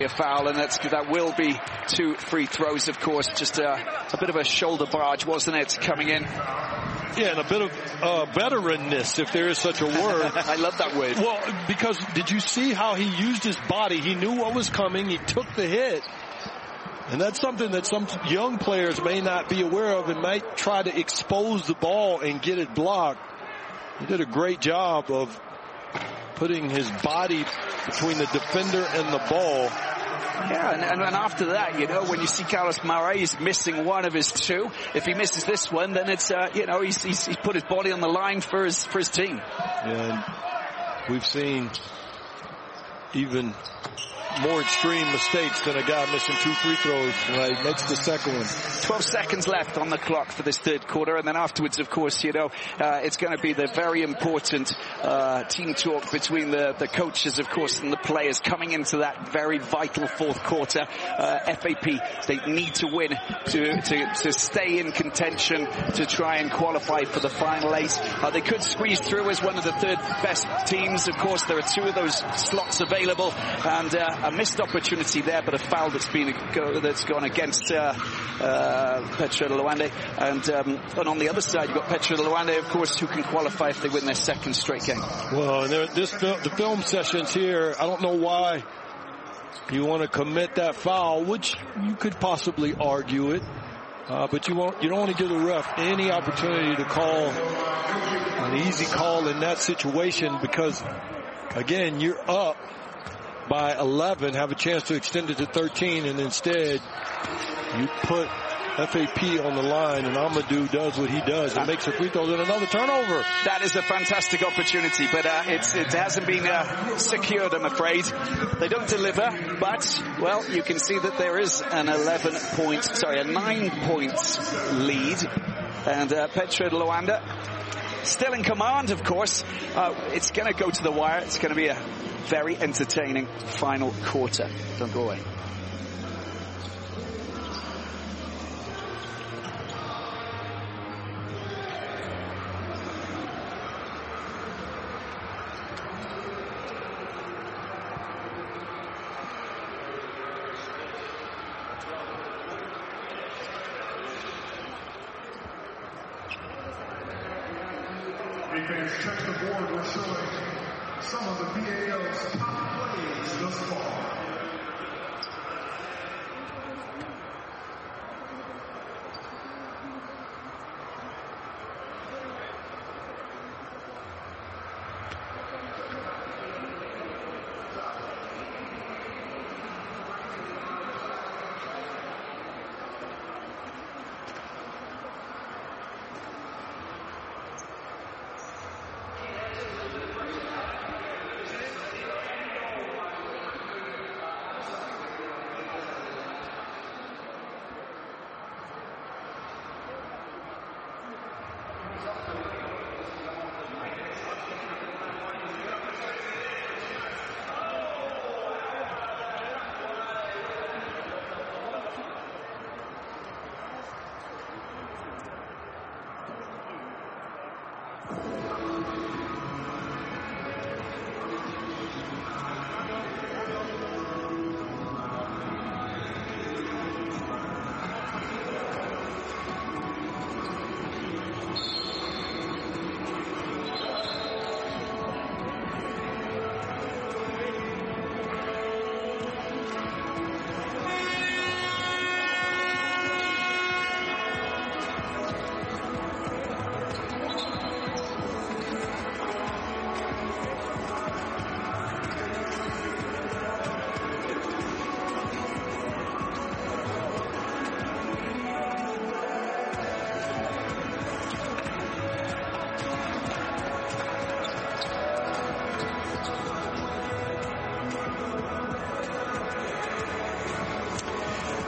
A foul, and that will be 2 free throws, of course. Just a bit of a shoulder barge, wasn't it, coming in? Yeah, and a bit of veteranness, if there is such a word. I love that word. Well, because did you see how he used his body? He knew what was coming. He took the hit. And that's something that some young players may not be aware of and might try to expose the ball and get it blocked. He did a great job of putting his body between the defender and the ball. Yeah, and after that, you know, when you see Carlos Morais missing one of his 2, if he misses this one, then it's, you know, he's put his body on the line for his team. And we've seen even more extreme mistakes than a guy missing 2 free throws. Right, makes the second one. 12 seconds left on the clock for this third quarter, and then afterwards, of course, you know, it's going to be the very important team talk between the coaches, of course, and the players coming into that very vital fourth quarter. FAP, they need to win to stay in contention, to try and qualify for the Final 8. They could squeeze through as one of the third best teams. Of course, there are 2 of those slots available, and a missed opportunity there, but a foul that's gone against Petro de Luanda. And on the other side, you've got Petro de Luanda, of course, who can qualify if they win their second straight game. Well, the film sessions here, I don't know why you want to commit that foul, which you could possibly argue it. But you don't want to give the ref any opportunity to call an easy call in that situation, because, again, you're up by 11, have a chance to extend it to 13, and instead you put FAP on the line, and Amadou does what he does and makes a free throw, and another turnover. That is a fantastic opportunity, but it hasn't been secured, I'm afraid. They don't deliver, but, well, you can see that there is a 9-point lead, and Petro de Luanda still in command, of course. It's going to go to the wire. It's going to be a very entertaining final quarter. Don't go away. Defense, check the board. We're showing some of the VAL's top plays thus far.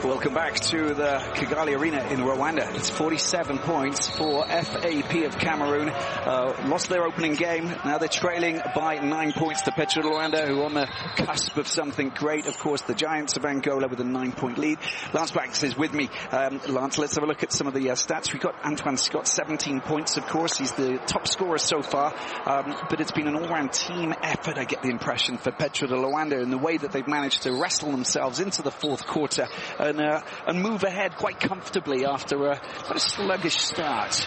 Welcome back to the Kigali Arena in Rwanda. It's 47 points for FAP of Cameroon. Lost their opening game. Now they're trailing by 9 points to Petro de Luanda, who are on the cusp of something great. Of course, the Giants of Angola with a 9-point lead. Lance Bax is with me. Lance, let's have a look at some of the stats. We've got Antoine Scott, 17 points, of course. He's the top scorer so far. But it's been an all-round team effort, I get the impression, for Petro de Luanda in the way that they've managed to wrestle themselves into the fourth quarter and move ahead quite comfortably after quite a sluggish start.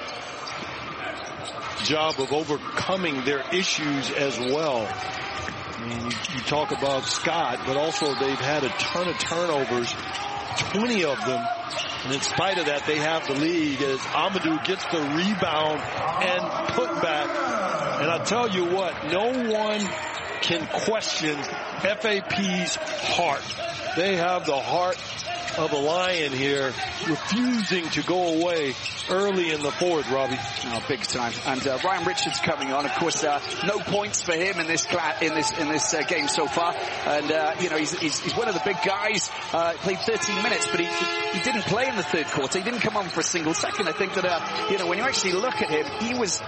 Job of overcoming their issues as well. I mean, you talk about Scott, but also they've had a ton of turnovers, 20 of them. And in spite of that, they have the lead as Amadou gets the rebound and put back. And I tell you what, no one can question FAP's heart. They have the heart of a lion here, refusing to go away early in the fourth, Robbie. Oh, big time. And Ryan Richards coming on. Of course, no points for him in this game so far. And you know, he's one of the big guys. Played 13 minutes, but he didn't play in the third quarter. He didn't come on for a single second. I think that you know, when you actually look at him, he was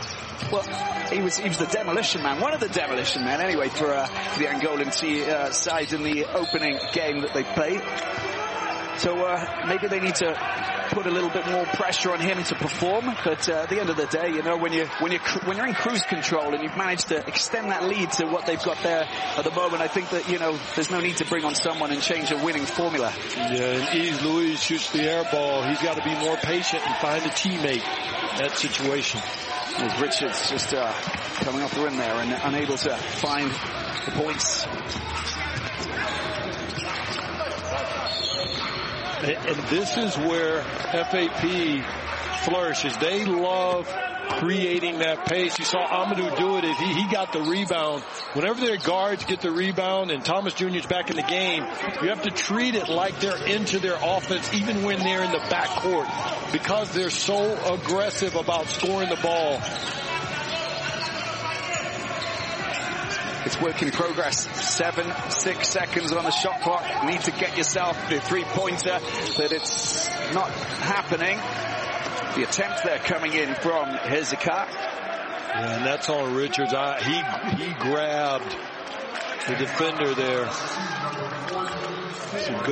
the demolition man, one of the demolition men anyway for the Angolan side in the opening game that they played. So maybe they need to put a little bit more pressure on him to perform. But at the end of the day, you know, when you're in cruise control and you've managed to extend that lead to what they've got there at the moment, I think that, you know, there's no need to bring on someone and change a winning formula. Yeah, and Yves Louis shoots the air ball. He's got to be more patient and find a teammate in that situation. As Richards just coming off the rim there and unable to find the points. And this is where FAP flourishes. They love creating that pace. You saw Amadou do it. He got the rebound. Whenever their guards get the rebound and Thomas Jr.'s back in the game, you have to treat it like they're into their offense even when they're in the backcourt because they're so aggressive about scoring the ball. It's work in progress. 6 seconds on the shot clock. Need to get yourself the three-pointer, but it's not happening. The attempt there coming in from Hezekiah. Yeah, and that's on Richards. He grabbed the defender there. It's a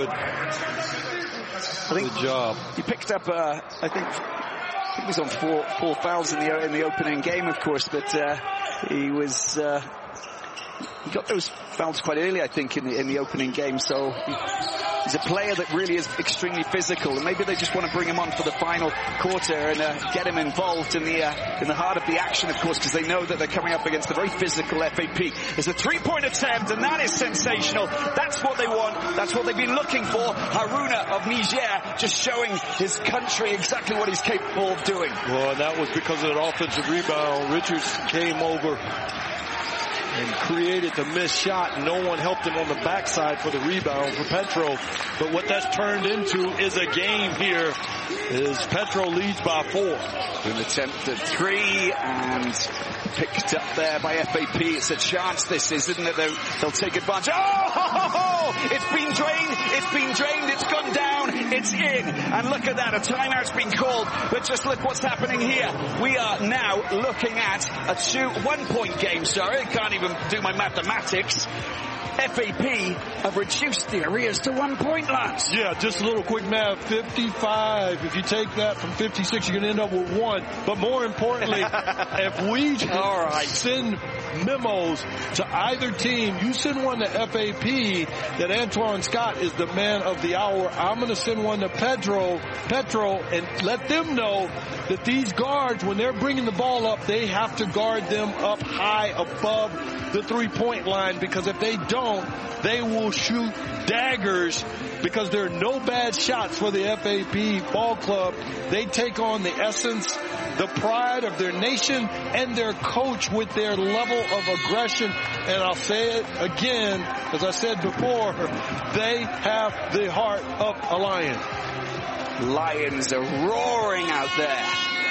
good job. He picked up, I think he was on four fouls in the opening game, of course, but he was. He got those fouls quite early, I think, in the opening game. So he's a player that really is extremely physical, and maybe they just want to bring him on for the final quarter and get him involved in the heart of the action, of course, because they know that they're coming up against a very physical FAP. There's a three-point attempt, and that is sensational. That's what they want. That's what they've been looking for. Haruna of Niger just showing his country exactly what he's capable of doing. Well, that was because of that offensive rebound. Richards came over and created the missed shot. No one helped him on the backside for the rebound for Petro. But what that's turned into is a game here as Petro leads by 4. An attempt at three and picked up there by FAP. It's a chance this is, isn't it? They'll take advantage. Oh! It's been drained. It's gone down. It's in. And look at that. A timeout's been called. But just look what's happening here. We are now looking at a 1-point game. Sorry, I can't even do my mathematics. FAP have reduced the arrears to 1 point, Lance. Yeah, just a little quick math. 55. If you take that from 56, you're going to end up with 1. But more importantly, if we send memos to either team, you send one to FAP that Antoine Scott is the man of the hour. I'm going to send one to Petro, and let them know that these guards, when they're bringing the ball up, they have to guard them up high above the three-point line, because if they don't, they will shoot daggers, because there are no bad shots for the FAP ball club. They take on the essence, the pride of their nation and their coach with their level of aggression. And I'll say it again, as I said before, they have the heart of a lion. Lions are roaring out there.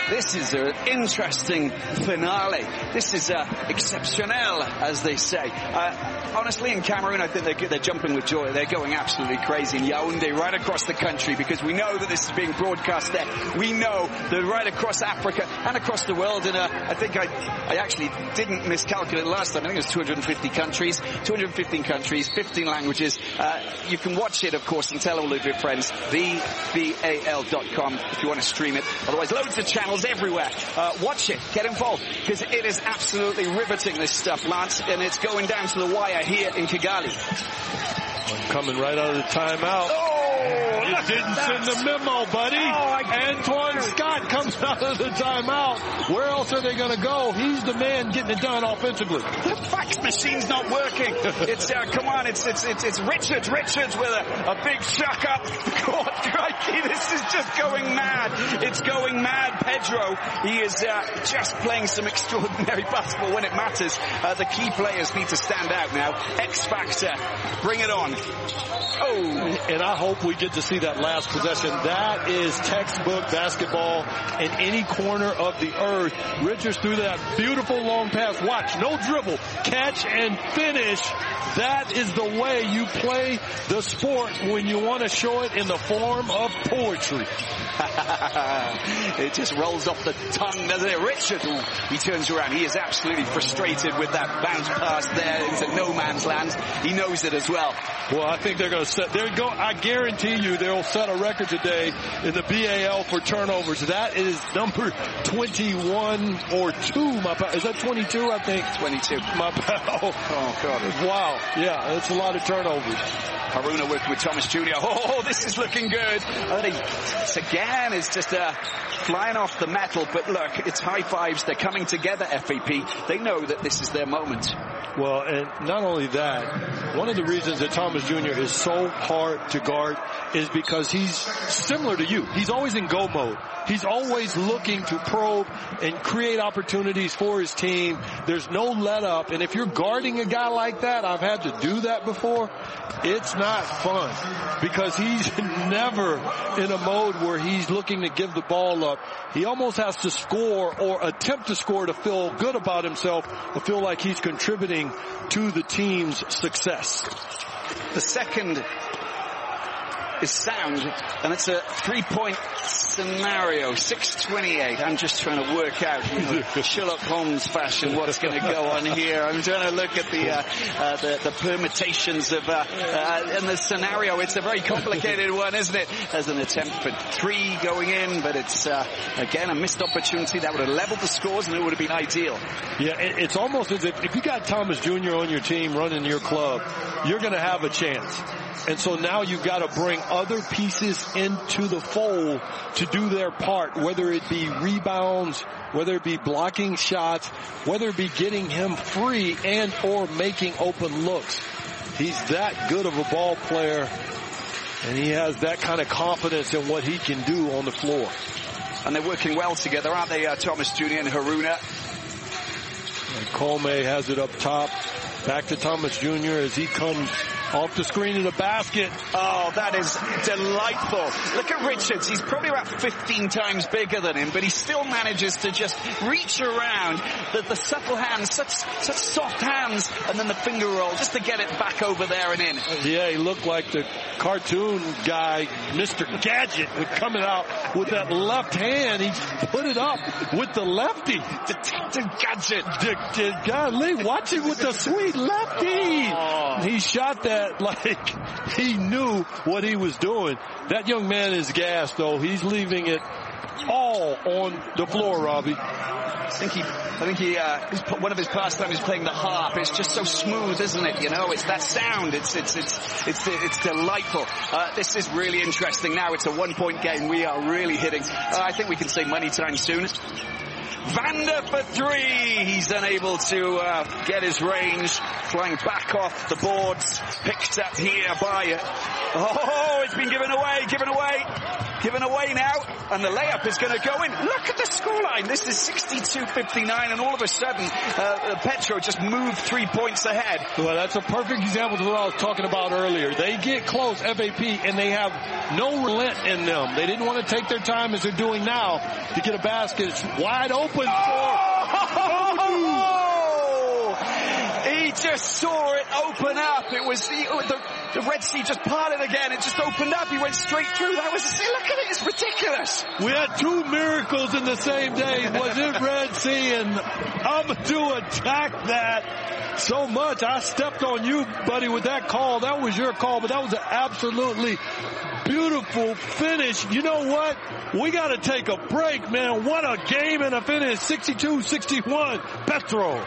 This is an interesting finale. This is exceptional, as they say. Honestly, in Cameroon, I think they're jumping with joy. They're going absolutely crazy in Yaoundé, right across the country, because we know that this is being broadcast there. We know that right across Africa and across the world. And I think I actually didn't miscalculate last time. I think it was 215 countries, 15 languages. You can watch it, of course, and tell all of your friends. VBAL.com if you want to stream it. Otherwise, loads of channels everywhere. Watch it. Get involved, because it is absolutely riveting, this stuff, Lance, and it's going down to the wire here in Kigali. Coming right out of the timeout. You didn't send the memo, buddy. Antoine Scott comes out of the timeout. Where else are they going to go? He's the man getting it done offensively. The fax machine's not working. It's come on, it's Richards with a big chuck up. God, crikey, this is just going mad. It's going mad. Pedro, he is just playing some extraordinary basketball when it matters. The key players need to stand out now. X Factor, bring it on. And I hope we get to see that last possession. That is textbook basketball in any corner of the earth. Richards threw that beautiful long pass. Watch, no dribble. Catch and finish. That is the way you play the sport when you want to show it in the form of poetry. It just rolls off the tongue, doesn't it? Richard, he turns around. He is absolutely frustrated with that bounce pass there into no man's land. He knows it as well. Well, I think they're going to I guarantee you they'll set a record today in the BAL for turnovers. That is number 21 or 2. Is that 22? I think 22. Oh God! Wow. Yeah, it's a lot of turnovers. Haruna working with Thomas Jr. Oh, this is looking good. It's again, it's just flying off the metal. But look, it's high fives. They're coming together, FAP. They know that this is their moment. Well, and not only that, one of the reasons that Thomas Jr. is so hard to guard is because he's similar to you. He's always in go mode. He's always looking to probe and create opportunities for his team. There's no let up. And if you're guarding a guy like that, I've had to do that before, it's not fun because he's never in a mode where he's looking to give the ball up. He almost has to score or attempt to score to feel good about himself, to feel like he's contributing to the team's success. The second is sound, and it's a three-point scenario. 6:28. I'm just trying to work out, Sherlock Holmes fashion, what's going to go on here. I'm trying to look at the permutations of and the scenario. It's a very complicated one, isn't it? There's an attempt for 3 going in, but it's again a missed opportunity that would have leveled the scores, and it would have been ideal. Yeah, it's almost as if you got Thomas Jr. on your team running your club, you're going to have a chance. And so now you've got to bring other pieces into the fold to do their part, whether it be rebounds, whether it be blocking shots, whether it be getting him free and or making open looks. He's that good of a ball player, and he has that kind of confidence in what he can do on the floor. And they're working well together, aren't they, Thomas Jr. and Haruna? And Colme has it up top. Back to Thomas Jr. as he comes off the screen of the basket. Oh, that is delightful. Look at Richards. He's probably about 15 times bigger than him, but he still manages to just reach around the subtle hands, such soft hands, and then the finger roll just to get it back over there and in. Yeah, he looked like the cartoon guy, Mr. Gadget, with coming out with that left hand. He put it up with the lefty. Detective Gadget. Golly, watch it with the sweet lefty. Oh. He shot that like he knew what he was doing. That young man is gassed, though. He's leaving it all on the floor, Robbie. I think he one of his pastimes is playing the harp. It's just so smooth, isn't it? You know, it's that sound. It's delightful. This is really interesting. Now it's a 1-point game. We are really hitting. I think we can say money time soon. Vander for 3. He's unable to get his range. Flying back off the boards. Picked up here by Oh, it's been given away now. And the layup is going to go in. Look at the scoreline. This is 62-59, and all of a sudden, Petro just moved 3 points ahead. Well, that's a perfect example of what I was talking about earlier. They get close, FAP, and they have no relent in them. They didn't want to take their time as they're doing now to get a basket. It's wide open for... He just saw it open up. It was the Red Sea just parted again. It just opened up. He went straight through. Look at it. It's ridiculous. We had two miracles in the same day. Was it Red Sea? And Amadou attacked that so much. I stepped on you, buddy, with that call. That was your call, but that was an absolutely beautiful finish. You know what? We got to take a break, man. What a game and a finish. 62-61. Petro.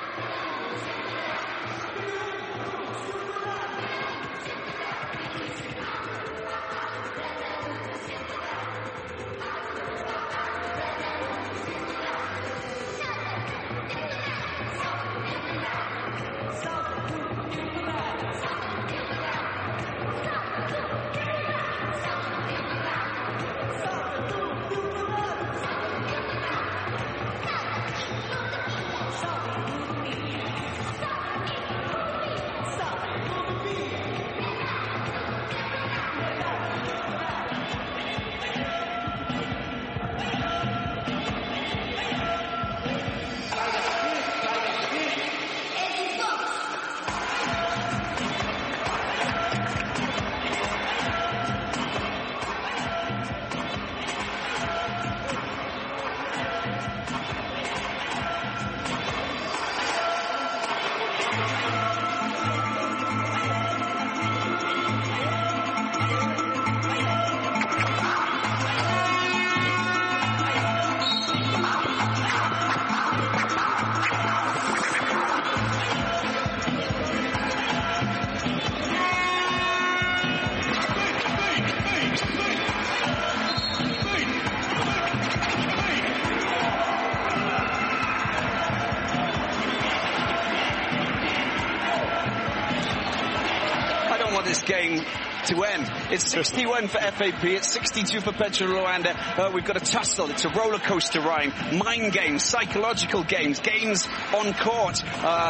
Game to end. It's 61 for FAP. It's 62 for Petro Luanda. We've got a tussle. It's a roller coaster ride. Mind games, psychological games, games on court.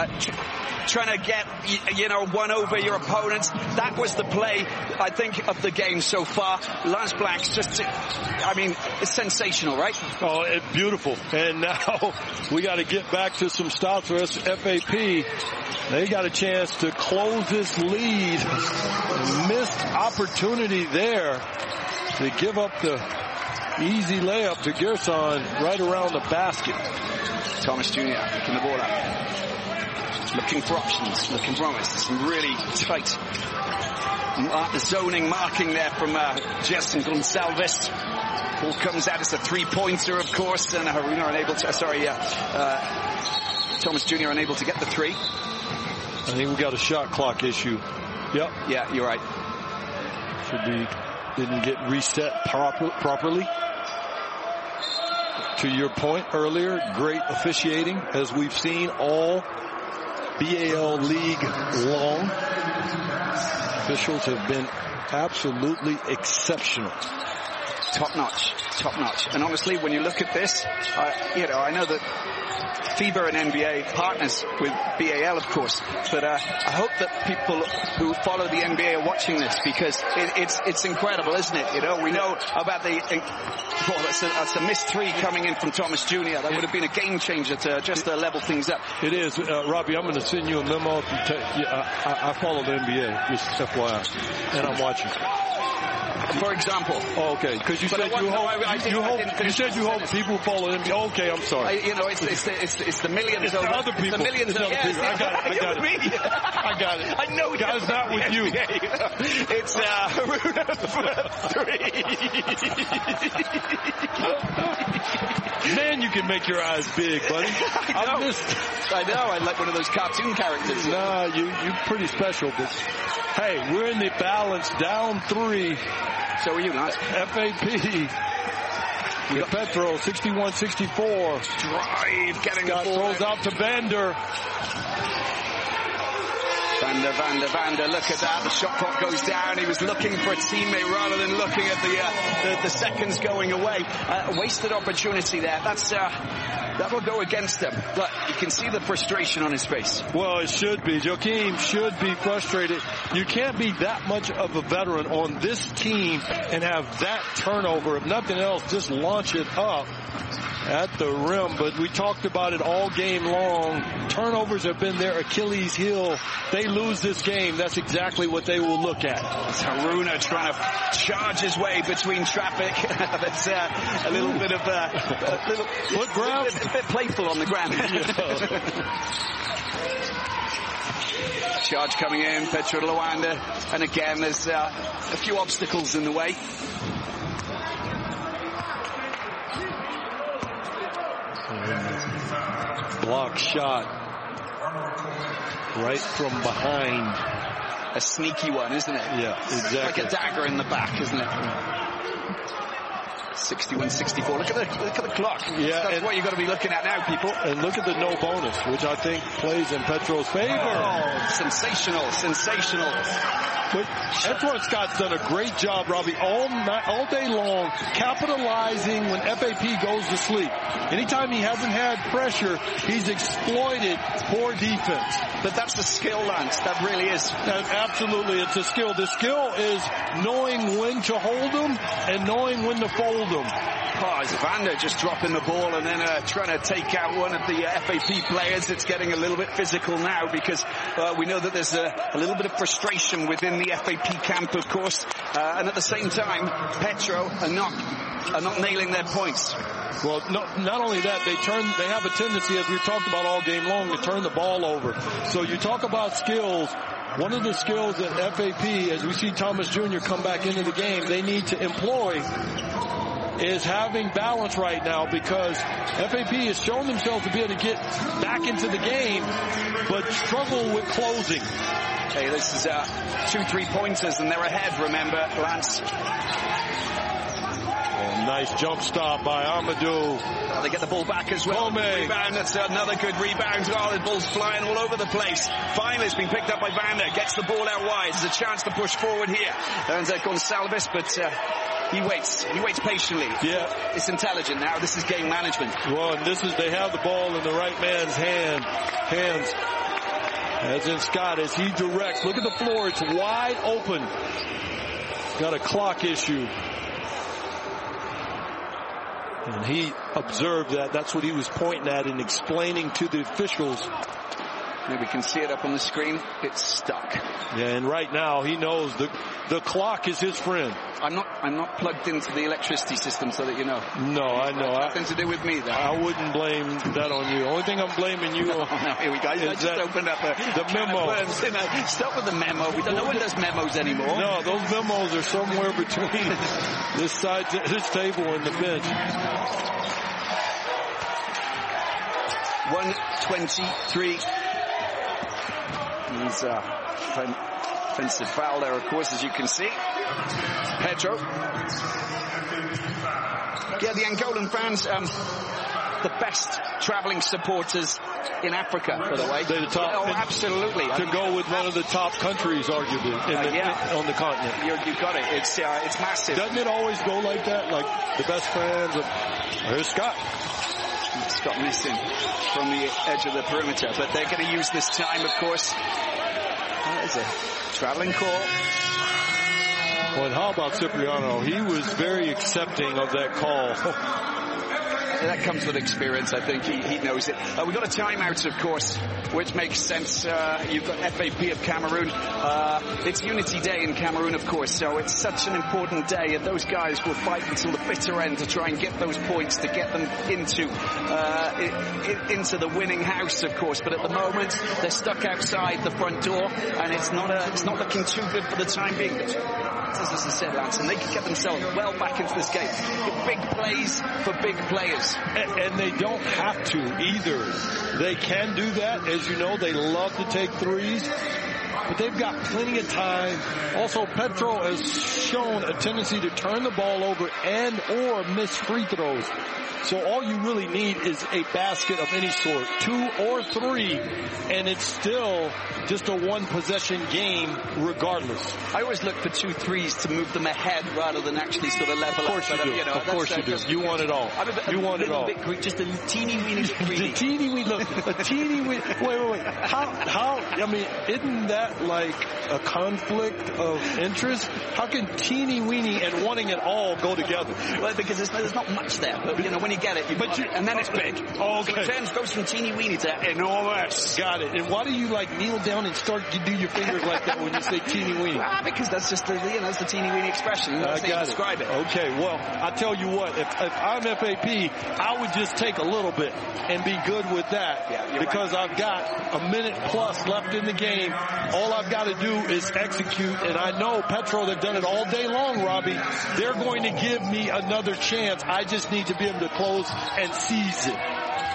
Trying to get, one over your opponents. That was the play, I think, of the game so far. Lance Black's it's sensational, right? Oh, it's beautiful. And now we got to get back to some stops for us. FAP, they got a chance to close this lead. Missed opportunity there to give up the easy layup to Gerson right around the basket. Thomas Jr. picking the ball up. Looking for options, looking for almost some really tight zoning marking there from Gerson Gonçalves. Ball comes out, it's a three-pointer, of course, and Haruna unable to, Thomas Jr. unable to get the three. I think we got a shot clock issue. Yep. Yeah, you're right. Didn't get reset properly. To your point earlier, great officiating, as we've seen all BAL league long. Officials have been absolutely exceptional. Top notch. And honestly, when you look at this, I know that FIBA and NBA partners with BAL, of course, but I hope that people who follow the NBA are watching this, because it's incredible, isn't it? We know about that's a missed three coming in from Thomas Jr. That would have been a game changer to just level things up. It is. Robbie, I'm going to send you a memo. I follow the NBA, just FYI, and I'm watching. For example. Oh, okay. Because you said you hope people follow NBA. Okay, I'm sorry. It's the millions. It's the other people. The millions. It's the other people. I got it. I know. Guys, not with you. It's Man, you can make your eyes big, buddy. I know. I'm like one of those cartoon characters. Nah, you're pretty special, but hey, we're in the balance, down 3. So are you, Lance. FAP. We got Petro, 61-64. Drive, getting Scott the ball. throws out to Vander. Vander, look at that. The shot clock goes down. He was looking for a teammate rather than looking at the seconds going away. Wasted opportunity there. That will go against him. But you can see the frustration on his face. Well, it should be. Joakim should be frustrated. You can't be that much of a veteran on this team and have that turnover. If nothing else, just launch it up at the rim. But we talked about it all game long. Turnovers have been their Achilles heel. They lose this game, that's exactly what they will look at. Haruna trying to charge his way between traffic. That's a little bit of a little foot grab. A bit playful on the ground. Charge coming in, Petro Luanda, and again there's a few obstacles in the way. Block shot right from behind. A sneaky one, isn't it? Yeah, exactly. Like a dagger in the back, isn't it? 61-64. Look at the clock. Yeah, that's what you've got to be looking at now, people. And look at the no bonus, which I think plays in Petro's favor. Oh, sensational. But Antoine Scott's done a great job, Robbie, all day long, capitalizing when FAP goes to sleep. Anytime he hasn't had pressure, he's exploited poor defense. But that's the skill, Lance. That really is. Absolutely, it's a skill. The skill is knowing when to hold them and knowing when to fold them. Oh, it's Vander just dropping the ball and then trying to take out one of the FAP players. It's getting a little bit physical now because we know that there's a little bit of frustration within the FAP camp, of course. And at the same time, Petro are not nailing their points. Well, not only that, they have a tendency, as we've talked about all game long, to turn the ball over. So you talk about skills. One of the skills that FAP, as we see Thomas Jr. come back into the game, they need to employ is having balance right now, because FAP has shown themselves to be able to get back into the game, but struggle with closing. Hey, this is 2 3-pointers, and they're ahead, remember, Lance. Nice jump stop by Amadou. They get the ball back as well. Rebound, that's another good rebound. Oh, the ball's flying all over the place. Finally, it's been picked up by Vander. Gets the ball out wide. There's a chance to push forward here. And Gonsalves, but he waits. He waits patiently. Yeah. It's intelligent now. This is game management. Well, and they have the ball in the right man's hands. As in Scott, as he directs. Look at the floor. It's wide open. Got a clock issue. And he observed that. That's what he was pointing at and explaining to the officials. Maybe we can see it up on the screen. It's stuck. Yeah, and right now he knows the clock is his friend. I'm not plugged into the electricity system, so that you know. No, I know. Nothing to do with me, though. I wouldn't blame that on you. The only thing I'm blaming you on. No, here we go. I just opened up the memo. Stop with the memo. No one does memos anymore. No, those memos are somewhere between this table and the bench. 1:23. There's offensive foul there, of course, as you can see. Petro. Yeah, the Angolan fans, the best traveling supporters in Africa, by the way. They're the top. Oh, absolutely. To go with one of the top countries, arguably, on the continent. You got it. It's massive. Doesn't it always go like that? Like the best fans of... Here's Scott. Scott missing from the edge of the perimeter, but they're going to use this time, of course. That is a traveling call. Well, and how about Cipriano? He was very accepting of that call. That comes with experience. I think he knows it. We've got a timeout, of course, which makes sense. You've got FAP of Cameroon. It's Unity Day in Cameroon, of course, so it's such an important day, and those guys will fight until the bitter end to try and get those points, to get them into the winning house, of course. But at the moment, they're stuck outside the front door, and it's not looking too good for the time being. As I said, Lance, and they can get themselves well back into this game. Big plays for big players. And they don't have to either. They can do that. As you know, they love to take threes. but they've got plenty of time. Also, Petro has shown a tendency to turn the ball over and or miss free throws. So all you really need is a basket of any sort, 2 or 3, and it's still just a one-possession game regardless. I always look for 2 threes to move them ahead rather than actually sort of level up. Of course you do. Of course you do. You want it all. You want it all. Just a teeny weeny bit greedy. The teeny weeny, look, a teeny weeny, wait. How, I mean, isn't that like a conflict of interest? How can teeny weeny and wanting it all go together? Well, because there's not much there, but when you get it, and then it's big. Oh, okay. So it goes from teeny weeny to enormous. Got it. And why do you kneel down and start to do your fingers like that when you say teeny weeny? Because that's just that's the teeny weeny expression. That's how you describe it. Okay, well, I tell you what, if I'm FAP, I would just take a little bit and be good with that. Yeah, because right. I've got a minute plus left in the game. All I've got to do is execute, and I know Petro, they've done it all day long, Robbie. They're going to give me another chance. I just need to be able to close and seize it.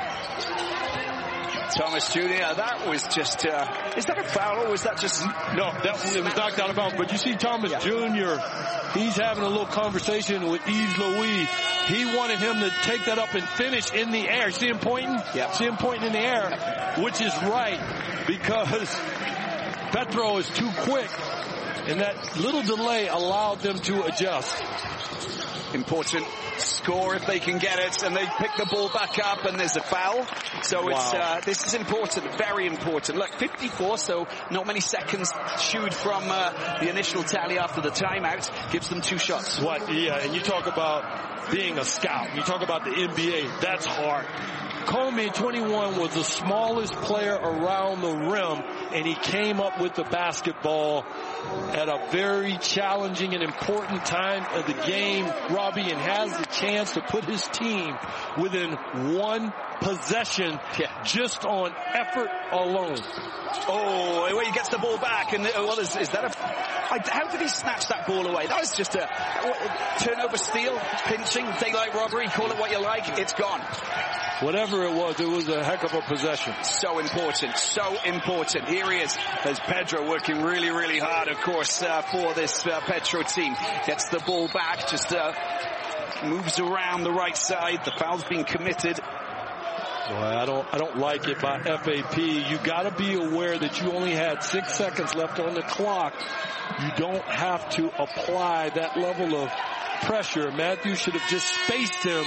Thomas Jr., that was just, is that a foul or was that just... No, it was knocked out of bounds. But you see Thomas Jr., he's having a little conversation with Yves Louis. He wanted him to take that up and finish in the air. See him pointing? Yeah. See him pointing in the air, which is right because Petro is too quick, and that little delay allowed them to adjust. Important score if they can get it, and they pick the ball back up, and there's a foul. So it's this is important, very important. Look, 54, so not many seconds chewed from the initial tally after the timeout. Gives them 2 shots. Yeah, and you talk about being a scout. You talk about the NBA. That's hard. Comey, 21, was the smallest player around the rim, and he came up with the basketball at a very challenging and important time of the game, Robbie, and has the chance to put his team within 1 possession just on effort alone. Oh, well, he gets the ball back, and is that how did he snatch that ball away? That was just a turnover steal, pinching, daylight robbery, call it what you like, it's gone. Whatever it was a heck of a possession. So important, so important. Here he is, as Pedro working really, really hard, of course, for this Petro team. Gets the ball back, just moves around the right side. The foul's been committed. Well, I don't like it by FAP. You got to be aware that you only had 6 seconds left on the clock. You don't have to apply that level of pressure. Matthews should have just spaced him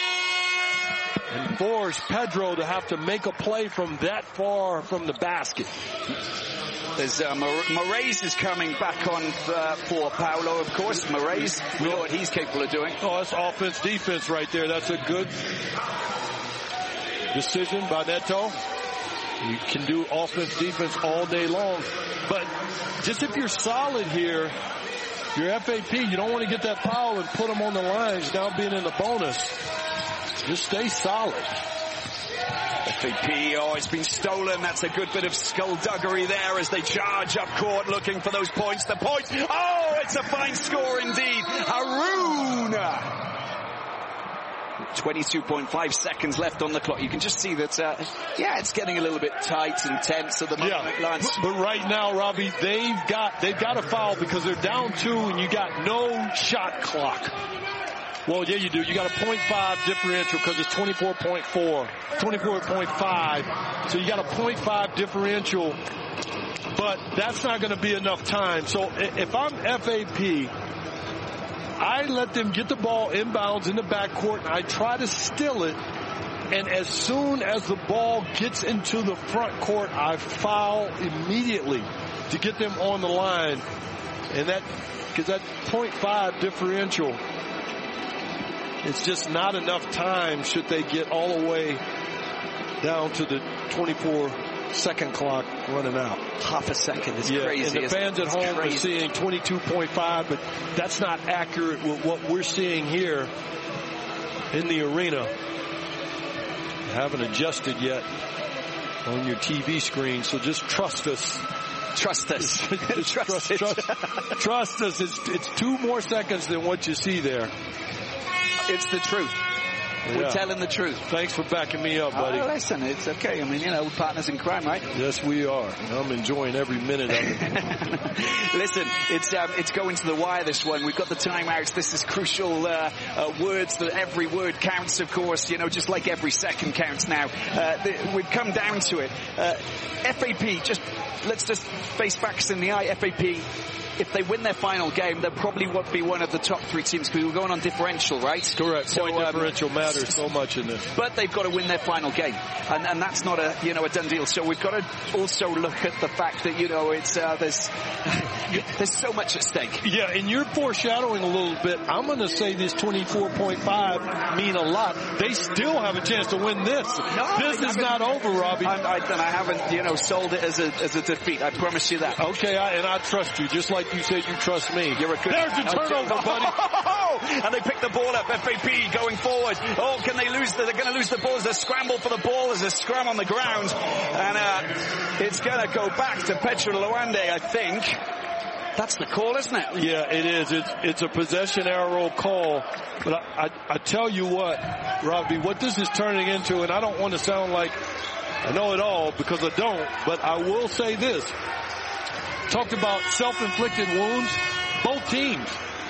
and forced Pedro to have to make a play from that far from the basket. There's Moraes is coming back on for Paolo, of course. Moraes, we know what he's capable of doing. Oh, that's offense, defense right there. That's a good decision by Neto. You can do offense, defense all day long. But just if you're solid here, your FAP, you don't want to get that foul and put them on the lines now being in the bonus. Just stay solid. FAP, it's been stolen. That's a good bit of skullduggery there as they charge up court looking for those points. The point. Oh, it's a fine score indeed. Haruna. 22.5 seconds left on the clock. You can just see that, it's getting a little bit tight and tense at the moment, Lance. But right now, Robbie, they've got a foul because they're down 2 and you got no shot clock. Well, yeah, you do. You got a 0.5 differential because it's 24.5. So you got a 0.5 differential, but that's not going to be enough time. So if I'm FAP, I let them get the ball inbounds in the backcourt, and I try to steal it. And as soon as the ball gets into the front court, I foul immediately to get them on the line. And because that 0.5 differential, it's just not enough time should they get all the way down to the 24-second clock running out. Half a second is crazy. And the fans at home are seeing 22.5, but that's not accurate with what we're seeing here in the arena. You haven't adjusted yet on your TV screen, so just trust us. Trust us. Trust us. It's 2 more seconds than what you see there. It's the truth. We're telling the truth. Thanks for backing me up, buddy. Listen, it's okay. I mean, we're partners in crime, right? Yes, we are. I'm enjoying every minute of it. Listen, it's going to the wire, this one. We've got the timeouts. This is crucial words. That every word counts, of course, just like every second counts now. We've come down to it. FAP, let's just face facts in the eye. FAP, if they win their final game, they'll probably be one of the top 3 teams because we're going on differential, right? Correct. So, point differential matters so much in this. But they've got to win their final game, and that's not a done deal. So we've got to also look at the fact that it's there's so much at stake. Yeah, and you're foreshadowing a little bit. I'm going to say this 24.5 mean a lot. They still have a chance to win this. This is not over, Robbie. I haven't sold it as a defeat. I promise you that. Okay, and I trust you, just like you said you trust me. You're a good. There's the turnover, buddy. And they pick the ball up. FAP going forward. Oh, can they lose? They're going to lose the ball. There's a scramble for the ball. There's a scrum on the ground, and it's going to go back to Petro Luande, I think. That's the call, isn't it? Yeah, it is. It's a possession arrow call. But I tell you what, Robbie, what this is turning into, and I don't want to sound like I know it all because I don't, but I will say this. Talked about self-inflicted wounds. Both teams